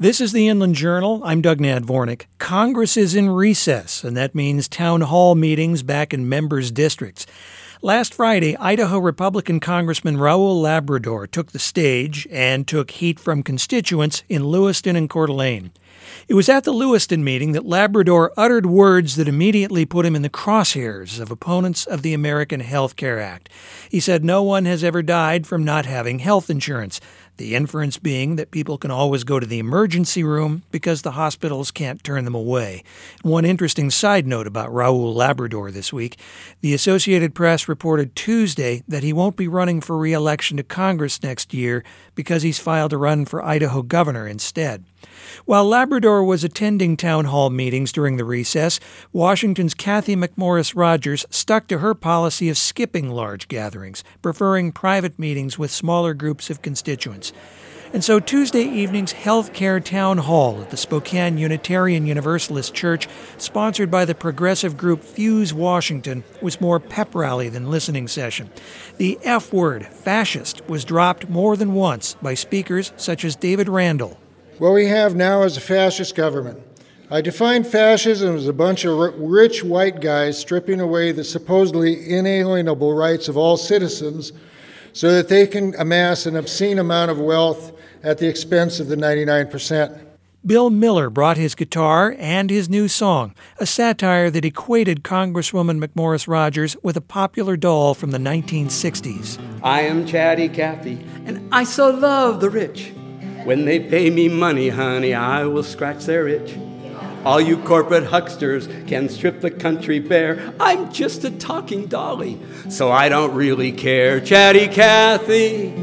This is the Inland Journal. I'm Doug Nadvornik. Congress is in recess, and that means town hall meetings back in members' districts. Last Friday, Idaho Republican Congressman Raul Labrador took the stage and took heat from constituents in Lewiston and Coeur d'Alene. It was at the Lewiston meeting that Labrador uttered words that immediately put him in the crosshairs of opponents of the American Health Care Act. He said no one has ever died from not having health insurance, the inference being that people can always go to the emergency room because the hospitals can't turn them away. One interesting side note about Raul Labrador this week, the Associated Press reported Tuesday that he won't be running for re-election to Congress next year because he's filed to run for Idaho governor instead. While Labrador was attending town hall meetings during the recess, Washington's Cathy McMorris Rodgers stuck to her policy of skipping large gatherings, preferring private meetings with smaller groups of constituents. And so Tuesday evening's healthcare town hall at the Spokane Unitarian Universalist Church, sponsored by the progressive group Fuse Washington, was more pep rally than listening session. The F word, fascist, was dropped more than once by speakers such as David Randall. What we have now is a fascist government. I define fascism as a bunch of rich white guys stripping away the supposedly inalienable rights of all citizens so that they can amass an obscene amount of wealth at the expense of the 99%. Bill Miller brought his guitar and his new song, a satire that equated Congresswoman McMorris Rodgers with a popular doll from the 1960s. I am Chatty Cathy, and I so love the rich. When they pay me money, honey, I will scratch their itch. All you corporate hucksters can strip the country bare. I'm just a talking dolly, so I don't really care. Chatty Cathy,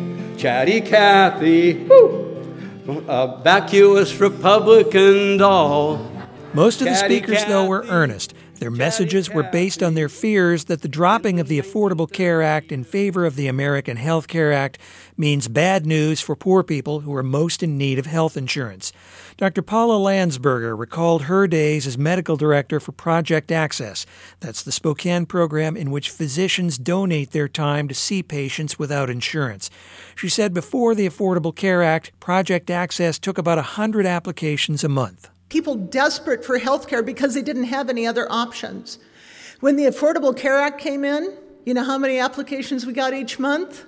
woo, a vacuous Republican doll. Most of the speakers, though, were earnest. Their messages were based on their fears that the dropping of the Affordable Care Act in favor of the American Health Care Act means bad news for poor people who are most in need of health insurance. Dr. Paula Landsberger recalled her days as medical director for Project Access. That's the Spokane program in which physicians donate their time to see patients without insurance. She said before the Affordable Care Act, Project Access took about 100 applications a month. People desperate for health care because they didn't have any other options. When the Affordable Care Act came in, you know how many applications we got each month?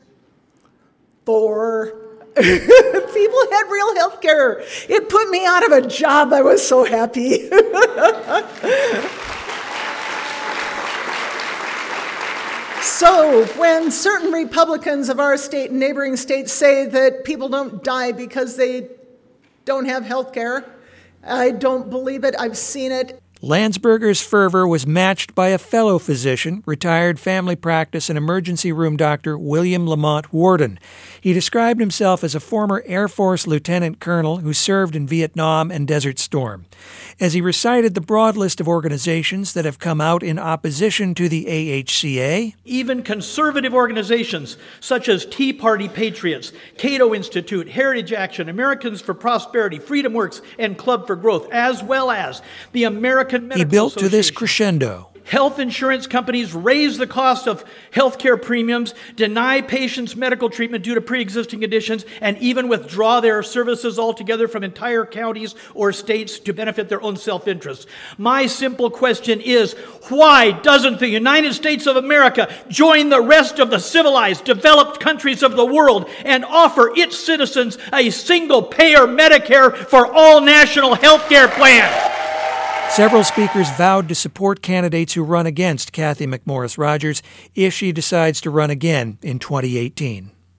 4. People had real health care. It put me out of a job. I was so happy. So when certain Republicans of our state and neighboring states say that people don't die because they don't have health care, I don't believe it. I've seen it. Landsberger's fervor was matched by a fellow physician, retired family practice and emergency room doctor William Lamont Worden. He described himself as a former Air Force lieutenant colonel who served in Vietnam and Desert Storm. As he recited the broad list of organizations that have come out in opposition to the AHCA, even conservative organizations such as Tea Party Patriots, Cato Institute, Heritage Action, Americans for Prosperity, Freedom Works, and Club for Growth, as well as the American Medical he built to this Association. crescendo. Health insurance companies raise the cost of health care premiums, deny patients medical treatment due to pre-existing conditions, and even withdraw their services altogether from entire counties or states to benefit their own self-interest. My simple question is, why doesn't the United States of America join the rest of the civilized, developed countries of the world and offer its citizens a single-payer Medicare for all national health care plan? Several speakers vowed to support candidates who run against Cathy McMorris Rodgers if she decides to run again in 2018.